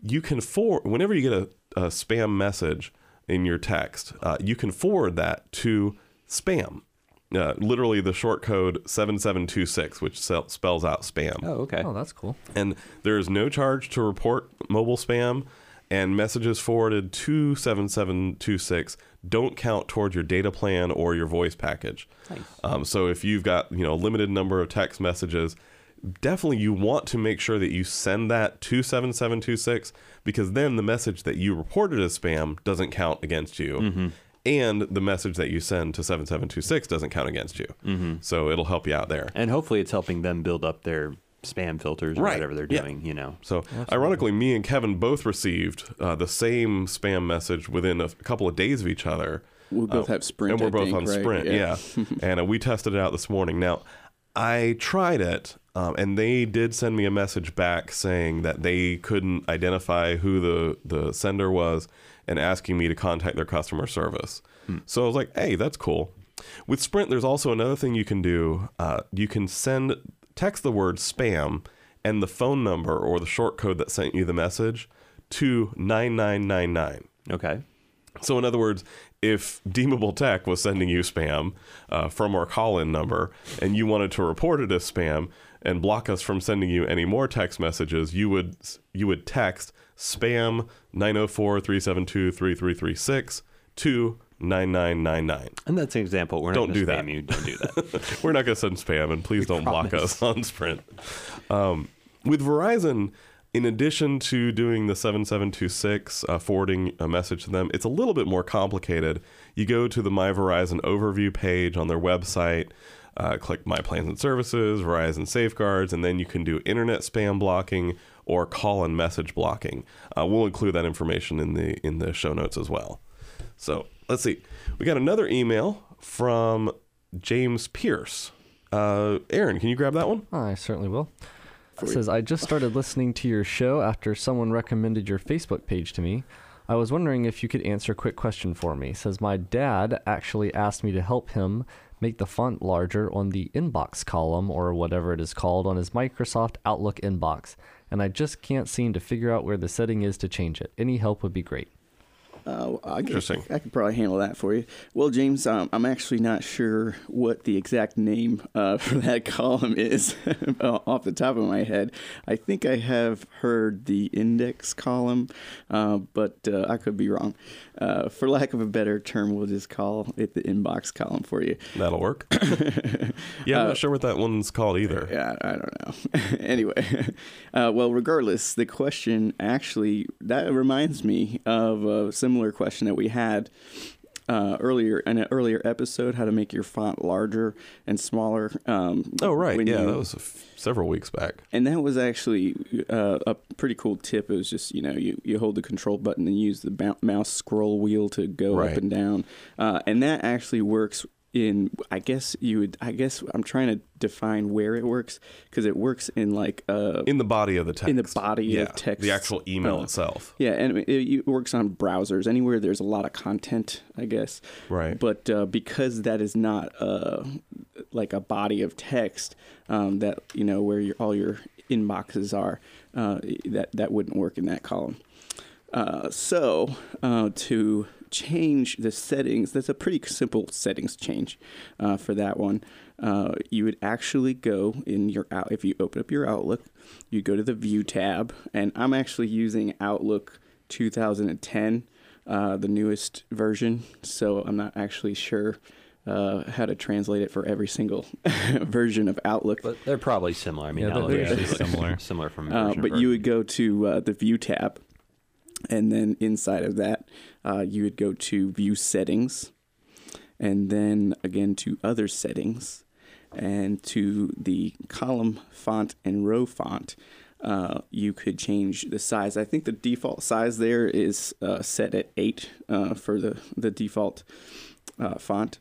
you can whenever you get a spam message in your text, you can forward that to spam. Literally the short code 7726, which spells out spam. Oh, okay. Oh, that's cool. And there is no charge to report mobile spam, and messages forwarded to 7726 don't count towards your data plan or your voice package. Nice. So if you've got a limited number of text messages, definitely you want to make sure that you send that to 7726, because then the message that you reported as spam doesn't count against you. And the message that you send to 7726 doesn't count against you. So it'll help you out there. And hopefully it's helping them build up their spam filters or Right. whatever they're Yeah. doing, So ironically, me and Kevin both received the same spam message within a couple of days of each other. We both have Sprint, And we're I both think, on right? Sprint, yeah. And we tested it out this morning. Now, I tried it, and they did send me a message back saying that they couldn't identify who the sender was and asking me to contact their customer service. So I was like, hey, that's cool. With Sprint, there's also another thing you can do. You can text the word spam and the phone number or the short code that sent you the message to 9999. Okay. So in other words, if Deemable Tech was sending you spam from our call-in number and you wanted to report it as spam and block us from sending you any more text messages, you would text spam 904-372-3336 to 9999. And that's an example. We're not Don't going to do spam that. you. Don't do that. We're not going to send spam, and please don't block us on Sprint. With Verizon, in addition to doing the 7726, forwarding a message to them, it's a little bit more complicated. You go to the My Verizon overview page on their website, click My Plans and Services, Verizon Safeguards, and then you can do internet spam blocking or call and message blocking. We'll include that information in the show notes as well. So let's see. We got another email from James Pierce. Aaron, can you grab that one? I certainly will. It says, I just started listening to your show after someone recommended your Facebook page to me. I was wondering if you could answer a quick question for me. It says, my dad actually asked me to help him make the font larger on the inbox column, or whatever it is called, on his Microsoft Outlook inbox. And I just can't seem to figure out where the setting is to change it. Any help would be great. Interesting. I could probably handle that for you. Well, James, I'm actually not sure what the exact name for that column is off the top of my head. I think I have heard the index column, but I could be wrong. For lack of a better term, we'll just call it the inbox column for you. That'll work. Yeah, I'm not sure what that one's called either. Yeah, I don't know. Anyway, well, regardless, the question actually, that reminds me of a similar question that we had earlier in an earlier episode, how to make your font larger and smaller. Oh, right. Yeah, that was several weeks back. And that was actually a pretty cool tip. It was just, you hold the control button and use the mouse scroll wheel to go Right. up and down. And that actually works I'm trying to define where it works, because it works in In the body of the text. in the body of text. The actual email itself. Yeah, and it works on browsers, anywhere there's a lot of content, I guess. Right. But because that is not like a body of text, that where all your inboxes are, that wouldn't work in that column. So to change the settings, that's a pretty simple settings change for that one. You would actually go in if you open up your Outlook, you go to the View tab, and I'm actually using Outlook 2010, the newest version, so I'm not actually sure how to translate it for every single version of Outlook. But they're probably similar. I mean, Yeah, they're Outlook usually is similar. similar from version to But you would version. go to the View tab, and then inside of that, you would go to View Settings, and then again to Other Settings, and to the column font and row font. You could change the size. I think the default size there is set at 8 for the default font,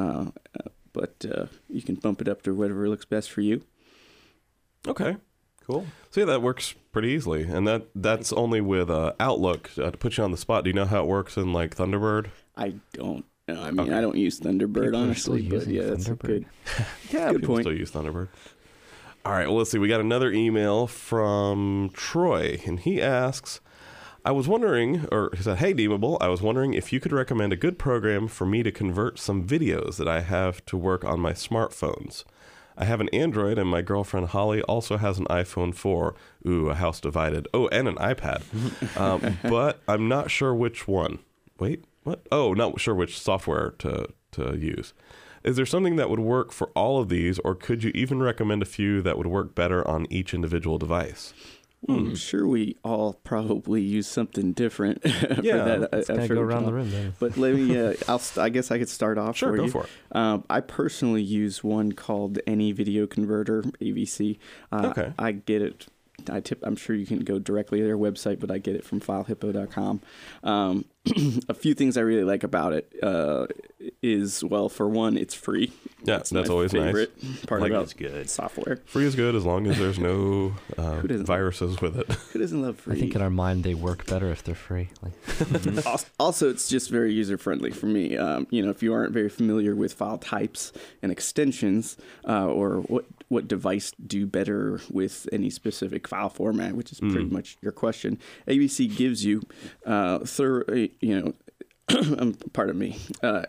but you can bump it up to whatever looks best for you. Okay. Cool. So yeah, that works pretty easily. And that's only with Outlook. To put you on the spot, do you know how it works in like Thunderbird? I don't know. I mean, I don't use Thunderbird, People are honestly, still but using yeah, that's a Thunderbird. good. Yeah, Good people point. still use Thunderbird. All right, well, let's see. We got another email from Troy, and he asks, I was wondering, or he said, hey, Deemable, I was wondering if you could recommend a good program for me to convert some videos that I have to work on my smartphones. I have an Android, and my girlfriend Holly also has an iPhone 4. Ooh, a house divided. Oh, and an iPad. But I'm not sure which one. Wait, what? Oh, not sure which software to use. Is there something that would work for all of these, or could you even recommend a few that would work better on each individual device? I'm sure we all probably use something different for Yeah, that. Let's kind of go around the room then. But let me, I guess I could start off Sure, for go you. for it. I personally use one called Any Video Converter, AVC. Okay. I get it. I'm sure you can go directly to their website, but I get it from filehippo.com. A few things I really like about it is, well, for one, it's free. Yeah, That's that's my always nice. favorite part Like about it's good. software. Free is good as long as there's no doesn't? viruses with it. Who doesn't love free? I think in our mind they work better if they're free. Like, Also, it's just very user-friendly for me. If you aren't very familiar with file types and extensions, or what device do better with any specific file format, which is pretty much your question, ABC gives you pardon me,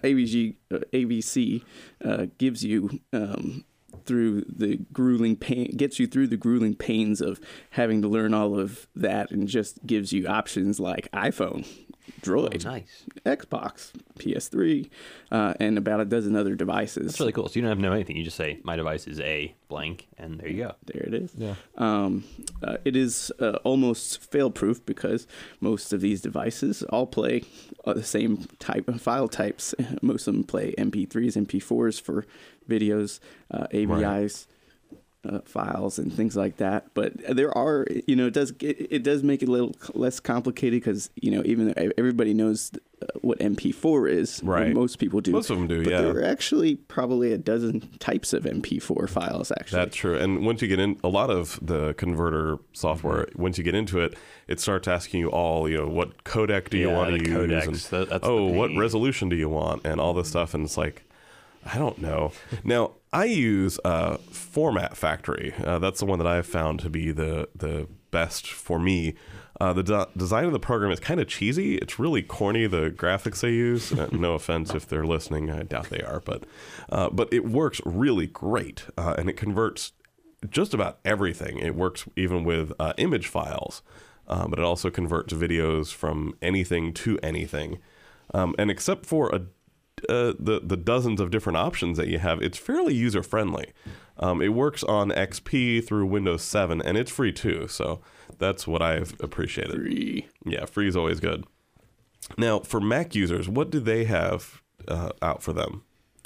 AVC gives you through the grueling pain, gets you through the grueling pains of having to learn all of that, and just gives you options like iPhone, Droid, Nice. Xbox, PS3, and about a dozen other devices. That's really cool. So you don't have to know anything. You just say, my device is a blank, and there you go. There it is. yeah. It is almost fail-proof because most of these devices all play the same type of file types. Most of them play MP3s, MP4s for videos, AVIs. Files and things like that, but there are, it does make it a little less complicated because even though everybody knows what MP4 is, Right. most people do. Most of them do, but yeah. there are actually probably a dozen types of MP4 files. Actually, That's true. And once you get in, a lot of the converter software, once you get into it, it starts asking you all, what codec do you Yeah, want to the use? codecs. And, That's the what pain. resolution do you want? And all this stuff. And it's like, I don't know. Now, I use Format Factory. That's the one that I've found to be the best for me. The design of the program is kind of cheesy. It's really corny, the graphics they use. No offense if they're listening. I doubt they are. But it works really great. And it converts just about everything. It works even with image files. But it also converts videos from anything to anything. And except for the dozens of different options that you have, it's fairly user friendly. It works on XP through Windows 7, and it's free too. So that's what I've appreciated. Free. Yeah, free is always good. Now, for Mac users, what do they have out for them?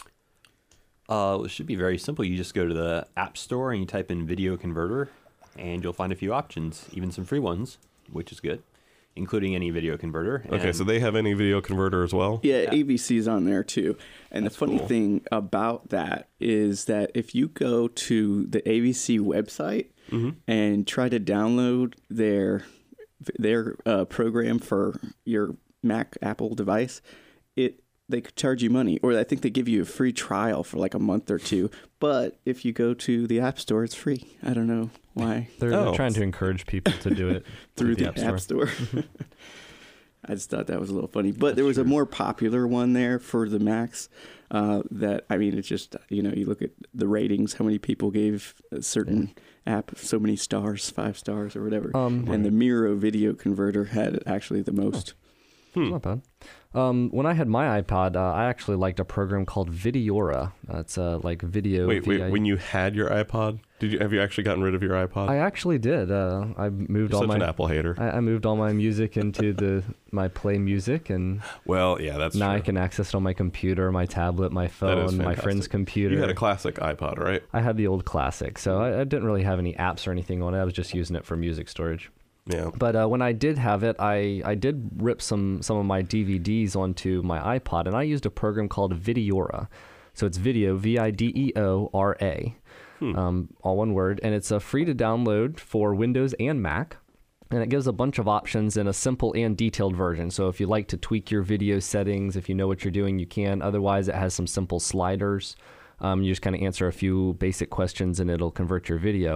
It should be very simple. You just go to the App Store and you type in Video Converter, and you'll find a few options, even some free ones, which is good, including Any Video Converter. Okay, And so they have Any Video Converter as well? Yeah, AVC's on there too. And the funny cool. thing about that is that if you go to the AVC website and try to download their program for your Mac Apple device, they could charge you money, or I think they give you a free trial for like a month or two. But if you go to the App Store, it's free. I don't know why. They're trying to encourage people to do it Through the App Store. I just thought that was a little funny. But there was a more popular one there for the Macs it's just, you look at the ratings, how many people gave a certain app so many stars, 5 stars or whatever. And the Miro Video Converter had actually the most. Not bad. When I had my iPod, I actually liked a program called Videora. It's like video. Wait, when you had your iPod, have you actually gotten rid of your iPod? I actually did. I moved You're all such my an Apple hater. I moved all my music into my Play Music, and Well, yeah, that's now true. I can access it on my computer, my tablet, my That is phone, my fantastic. friend's computer. You had a classic iPod, right? I had the old classic, so I didn't really have any apps or anything on it. I was just using it for music storage. Yeah. But when I did have it, I did rip some of my DVDs onto my iPod, and I used a program called Videora. So it's video, Videora, all one word, and it's free to download for Windows and Mac. And it gives a bunch of options in a simple and detailed version. So if you like to tweak your video settings, if you know what you're doing, you can. Otherwise, it has some simple sliders. You just kind of answer a few basic questions and it'll convert your video.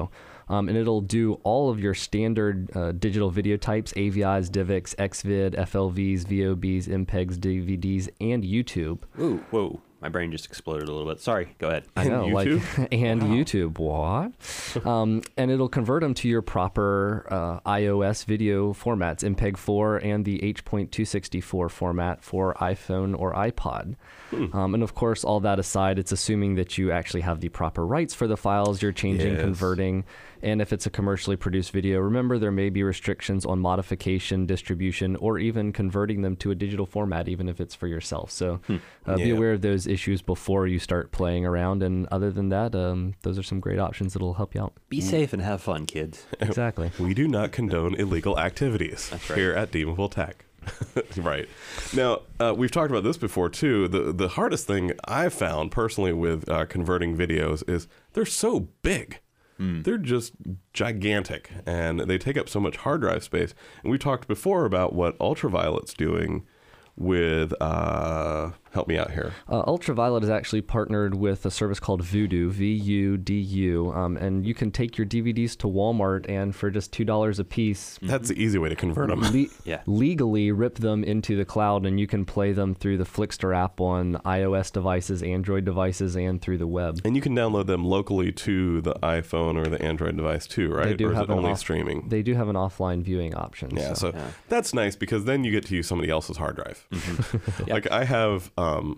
and it'll do all of your standard digital video types, AVIs, DivX, XVid, FLVs, VOBs, MPEGs, DVDs, and YouTube. Ooh, whoa. My brain just exploded a little bit. Sorry, go ahead. I know, YouTube? and YouTube. What? And it'll convert them to your proper iOS video formats, MPEG-4 and the H.264 format for iPhone or iPod. And of course, all that aside, it's assuming that you actually have the proper rights for the files you're changing, Yes. converting. And if it's a commercially produced video, remember there may be restrictions on modification, distribution, or even converting them to a digital format, even if it's for yourself. So be Yeah. aware of those issues before you start playing around. And other than that, those are some great options that'll help you out. Be safe and have fun, kids. Exactly. We do not condone illegal activities right. here at Deemable Tech. Right. Now, we've talked about this before, too. The hardest thing I've found personally with converting videos is they're so big. They're just gigantic, and they take up so much hard drive space. And we talked before about what Ultraviolet's doing with, help me out here. Ultraviolet is actually partnered with a service called Vudu, V-U-D-U, and you can take your DVDs to Walmart and for just $2 a piece, That's the easy way to convert them. Yeah. legally rip them into the cloud, and you can play them through the Flickster app on iOS devices, Android devices, and through the web. And you can download them locally to the iPhone or the Android device too, right? They do or is have it an only off- streaming? They do have an offline viewing option. Yeah, so that's nice because then you get to use somebody else's hard drive. Like I have,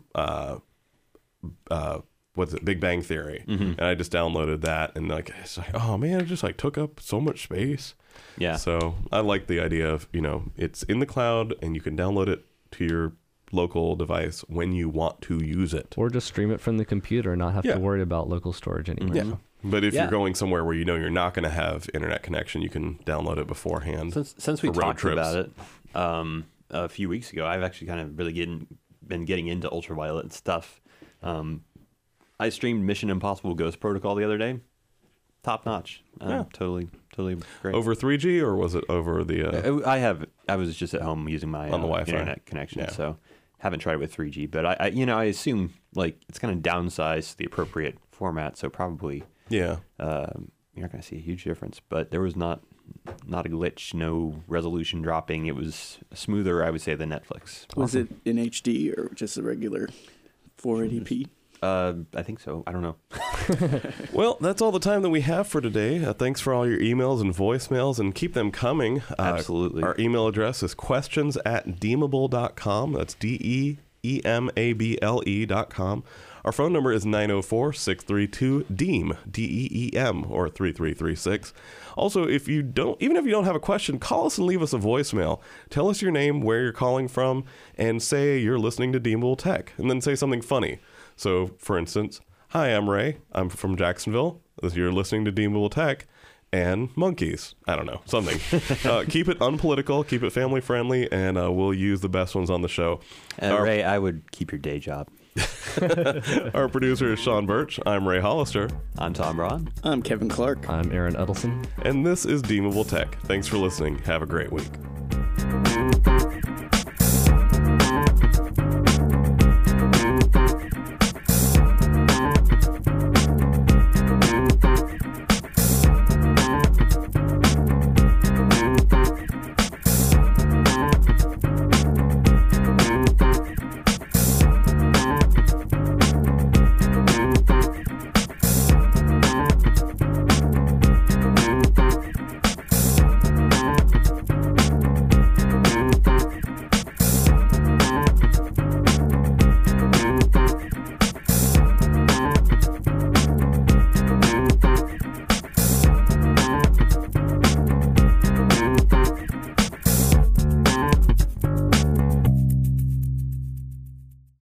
what's it, Big Bang Theory, and I just downloaded that, and like it's like, oh man, it just like took up so much space. Yeah. So I like the idea of it's in the cloud and you can download it to your local device when you want to use it. Or just stream it from the computer and not have Yeah. to worry about local storage anymore. Yeah. But if Yeah. you're going somewhere where you're not going to have internet connection, you can download it beforehand. Since we for road talked trips. about it a few weeks ago, I've actually kind of really been getting into Ultraviolet and stuff. I streamed Mission Impossible Ghost Protocol the other day. Top notch. Yeah. Totally great. Over 3G or was it over the? I was just at home using my On the Wi-Fi. internet connection, Yeah. so haven't tried it with 3G. But I assume like it's kind of downsized to the appropriate format, so probably Yeah. you're not going to see a huge difference. But there was not a glitch, no resolution dropping. It was smoother, I would say, than Netflix. Was it in HD or just a regular 480p? I think so. I don't know. Well, that's all the time that we have for today. Thanks for all your emails and voicemails, and keep them coming. Absolutely. Our email address is questions@deemable.com. That's DEEMABLE.com. Our phone number is 904-632-DEEM, D-E-E-M, or 3336. Also, even if you don't have a question, call us and leave us a voicemail. Tell us your name, where you're calling from, and say you're listening to Deemable Tech, and then say something funny. So, for instance, hi, I'm Ray. I'm from Jacksonville. You're listening to Deemable Tech and monkeys. I don't know, something. Keep it unpolitical, keep it family friendly, and we'll use the best ones on the show. Ray, I would keep your day job. Our producer is Sean Birch. I'm Ray Hollister. I'm Tom Braun. I'm Kevin Clark. I'm Aaron Edelson. And this is Deemable Tech. Thanks for listening. Have a great week.